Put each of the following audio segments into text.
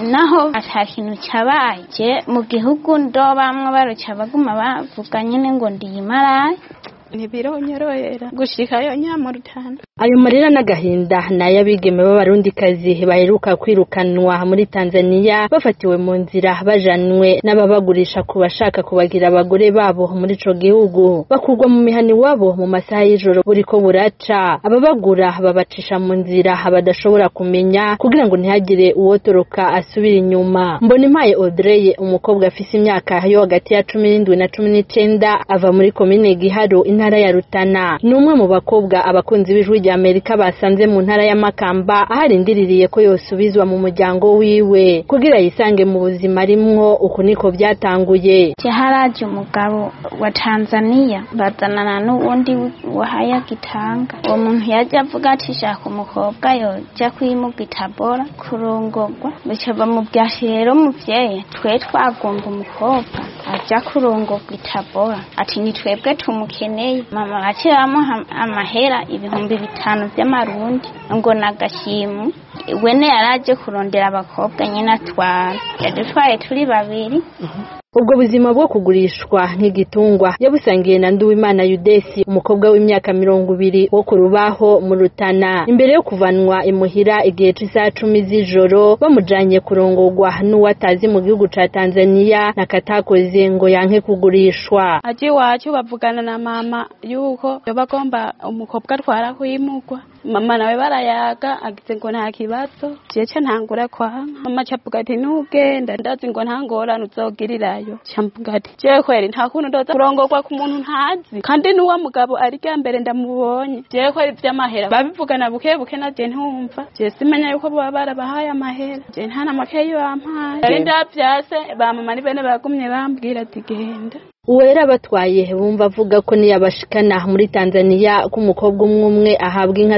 naho ata kintu cyabaye je mu gihugu ndobamwe baruca baguma bavuga nyene ngo ndiyimaraye ntibironyorohera gushikayo nyamurutana. Ayo marira n'agahinda n'ayabigeme b'abarundikazi baheruka kwirukanwa muri Tanzania bafatiwe mu nzira bajanwe n'ababagurisha ku bashaka kubagira abagore babo muri ico gihugu, bakurwa mu mihani wabo mu masaha y'ijoro buriko buraca. Ababagura babacisha mu nzira badashobora kumenya kugira ngo ntihagire uwotoroka asubira inyuma. Mbonimpaye Audrey, umukobwa afise imyaka yo hagati ya 17 na 19, ava muri komine Giharo intara ya Rutana. Ni umwe mu bakobwa abakunzi b'ijwi rya Amerika basanze mu ntara ya Makamba aharindiriye ko yosubizwa mu muryango wiwe kugira yisange mu buzima arimwo. Uko niko byatanguye. Haraje umugabo wa Tanzania bazanana n'uwundi wahaya Gitanga. Uwo muntu yaje avuga ati shaka umukobwa yoja kwimuga Tabora kurongorwa, bica bamubwira rero muvyeyi twe twagomba umukobwa aja kurongorwa Tabora, ati ni twebwe tumukeneye. Mama baciramuha amahera 5,000 by'amarundi ngo nagashimu. Wene yaraje kurondera abakobwa nyina twara yadutwaye turi babiri. Ubwo buzima bwo kugurishwa nk'igitungwa yabusangiye na Nduwimana Yudesi, umukobwa w'imyaka 20 wo ku Rubaho mu Rutana, imbere yo kuvanwa imuhira igihe cy'isaha 10 z'ijoro bamujanye kurongorwa n'uwatazi mu gihugu ca Tanzania nakatakoze ngo yanke kugurishwa. Aje wacu bavugana na mama yuko bagomba umukobwa twara kwimugwa. Mama nawe barayaga agize ngo nta kibazo, jeje ntangura kwa mama cavuga ati nugenda ndazi ngo ntangorana uzogirirayo. Camvuga ati je kweri nta kuntu ndoza kurongorwa ku muntu ntazi kandi n'uwa mugabo ari rya mbere ndamubonye. Je kweri vy'amahera babivugana buke buke na je ntumva, je simenya yuko baba barabahaye amahera, je nta na makeyo bampaye. Ari ndavyase ba mama ni bene bagumye bambwira ati genda. Uwera batwaye bumva avuga ko niyabashikana muri Tanzania ko umukobwa umwe ahabwa inka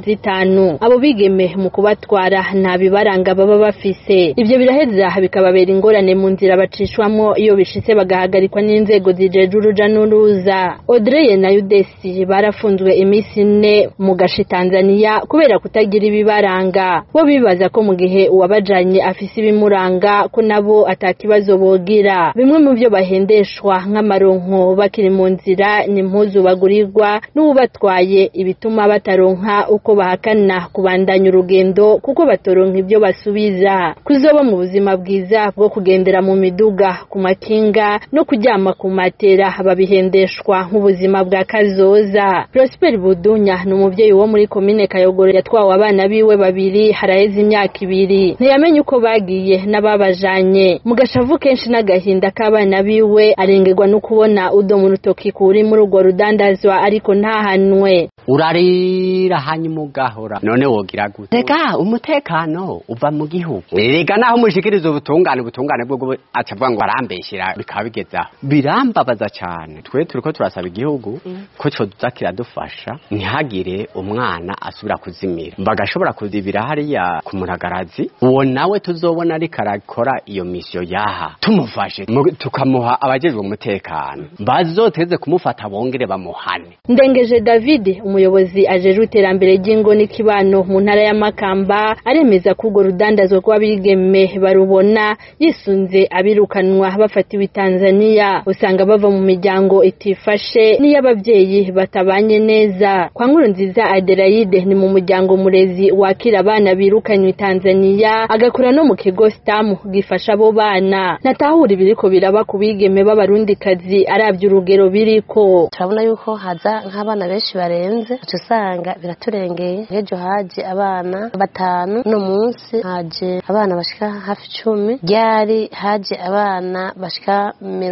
15. Abo bigeme mu kubatwara nta bibaranga baba bafise. Ivyo biraheza bikababera ingorane mu nzira bacishwamo iyo bishitse bagahagarikwa n'inzego zijeje uruja n'uruza. Audrey na Yudesi barafunzwe imisi 4 mu gashi Tanzania kubera kutagira ibibaranga. Bo bibaza ko mu gihe uwabajanye afise ibimuranga ko nabo atakibazo bogira. Bimwe mu byo bahendeshwa nk'amaronko bakiri mu nzira n'impuzu bagurirwa n'ubatwaye, ibituma bataronka uko bahakana kubandanya urugendo kuko batoronka ibyo basubiza. Kuzoba mu buzima bwiza bwo kugendera mu miduga, ku makinga no kuryama ku matera babihendeshwa nk'ubuzima bwa kazoza. Prosper Budunya n'umuvyeyi wo muri komine Kayogoro yatwawe abana biwe babiri haraheze imyaka 2. Ntiyamenye uko bagiye n'ababajanye. Mu gashavu kenshi n'agahinda k'abana biwe arengerwa no kubona udo mu rutoki kuri muri urwo rudandazwa ariko ntahanwe. Urarira hanyuma ugahora none wogira gute? Rega umutekano uva mu gihugu. Rega naho mushikiriza ubutungane bwo acavuga ngo arambeshira bikabigeza. Birambabaza cyane. Twe turiko turasaba igihugu ko cyo duzakira dufasha ntihagire umwana asubira kuzimira. Bagashobora kuzibira hariya ku Muragarazi. Uwo nawe tuzobona ari karakora iyo mission yaha. Tumufashe tukamuha abajejwe umutekano. Bazoteze kumufata bongere bamuhane. Ndengeje David, umuyobozi ajejwe iterambere ry'ingo n'ikibano mu ntara ya Makamba, aremeza ko urwo rudandazwa rw'abigeme barubona yisunze abirukanwa bafatiwe Tanzania. Usanga bava mu miryango itifashe n'iy'abavyeyi batabanye neza. Kwa Nkurunziza Adelaide ni mu muryango murezi wakira abana birukanywe Tanzania, agakora no mu kigo STAM gifasha abo bana. Natahura ibiriko biraba ku bigeme b'abarundikazi aravye urugero biriko. Turabona yuko haza nk'abana benshi barenze, usanga biraturengeye. Ejo haje abana 5, no munsi haje abana bashika hafi 10, ryari haje abana bashika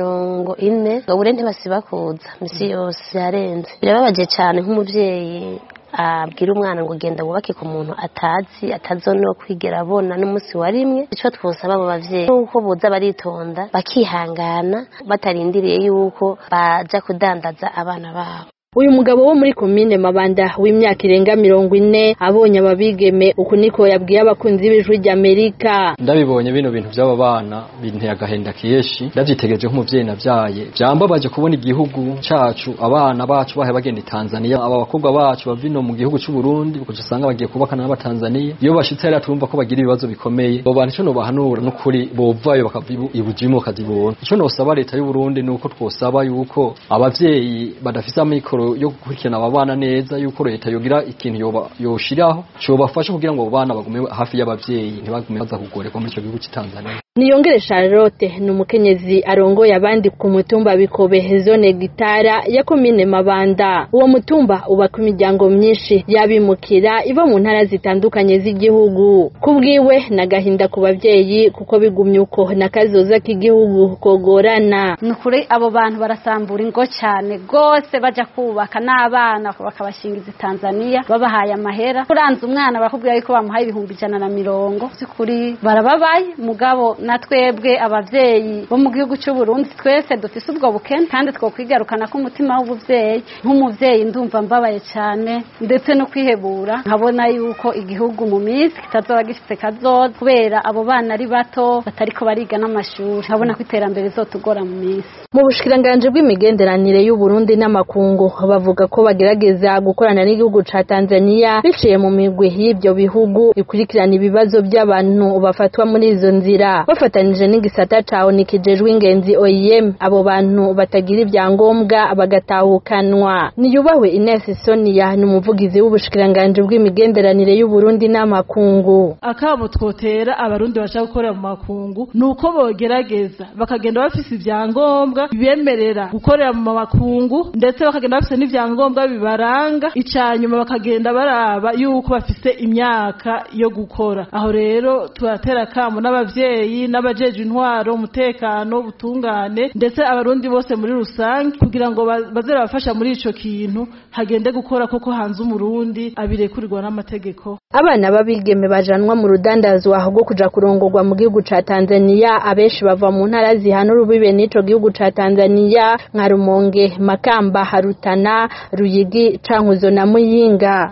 40. Gabure ntibasiba kuza misi yose yarenze. Birababaje cyane nk'umuvyeyi abwira umwana ngo genda wubake ku muntu atazonno kwigera abona n'umunsi wa rimwe. Ico twosaba abo bavyeyi uko boza baritonda bakihangana batarindiriye yuko baja kudandaza abana babo. uyu mugabo wo muri komine Mabanda w'imyaka irenga 40 abonye ababigeme uku niko yabwiye abakunzi b'ijwi ry'Amerika. Ndabibonye bino bintu by'aba bana binteye agahenda kiyeshi, ndavyitegereje nk'umuvyeyi navyaye. Byambabaje kubona igihugu cacu abana bacu bahe bagenda i Tanzania, aba bakobwa bacu bavino mu gihugu cy'u Burundi ukujisanga bagiye kubakana n'abatanzania. Iyo bashitse ari atumva ko bagira ibibazo bikomeye. Bo bantu cyo no bahanura no kuri bovayo bakavibu ibujimo kazibona. Cyo no saba leta y'u Burundi nuko twosaba yuko abavyeyi badafise amikoro yo gukurikirana abana neza, yuko leta yogira ikintu yoshiraho cyo bafasha kugira ngo abana bagume hafi y'abavyeyi ntibagume baza kugoreka muri cyo gihugu cy'i Tanzania. Niyongere Charlotte numukenyezi arongoye abandi ku mutumba Bikobe zone Gitara ya komine Mabanda. Uwo mutumba uba ku miryango myinshi yabimukira iva mu ntara zitandukanye z'igihugu. Kubwiwe nagahinda ku bavyeyi kuko bigumye uko nakazoza k'igihugu kogorana. Nukuri abo bantu barasambura ingo cyane gose baja kubaka n'abana bakabashingiza Tanzania babahaye amahera. Kuranza umwana bakubwira yuko bamuhaye 150 sikuri barababaye mugabo natwebwe abavyeyi bo mu gihugu cy'u Burundi twese dufise ubwo bukene kandi twokwigarukana ko umutima w'ubuvyeyi nk'umuvyeyi ndumva mbabaye cyane ndetse no kwihebura nkabona yuko igihugu mu minsi kitazoba gifite kazoza kubera abo bana ari bato batariko bariga n'amashuri nkabona ko iterambere zotugora mu minsi. Mu bushikiranganje bw'imigenderanire y'u Burundi n'amakungu bavuga ko bagerageza gukorana n'igihugu ca Tanzania biciye mu migwi y'ibyo bihugu ikurikirana ibibazo by'abantu bafatwa muri izo nzira bafatanije n'igisata caho nikijejwe ingenzi OIM abo bantu batagira ibyangombwa bagatahukanwa. Niyubahwe Ines Sonia n'umuvugizi w'ubushikiranganje bw'imigenderanire y'u Burundi n'amakungu. Akabo twotera abarundi bashaka gukorera mu makungu nuko bogerageza bakagenda bafise ibyangombwa bibemerera gukorera mu makungu ndetse bakagenda bafise n'ibyangombwa bibaranga icanyuma bakagenda baraba yuko bafise imyaka yo gukora. Aho rero turatera kamo n'abavyeyi n'abajeje intwaro umutekano butungane ndetse abarundi bose muri rusange kugira ngo bazera bafasha muri ico kintu hagende gukora koko hanze umurundi abirekurirwa n'amategeko. Abana babigeme bajanwa mu rudandazwa rwo kuja kurongorwa mu gihugu ca Tanzania abeshi bava mu ntara zihana urubibe n'ico gihugu ca Tanzania nka Rumonge, Makamba, Harutana, Ruyigi, Cankuzo na Muyinga.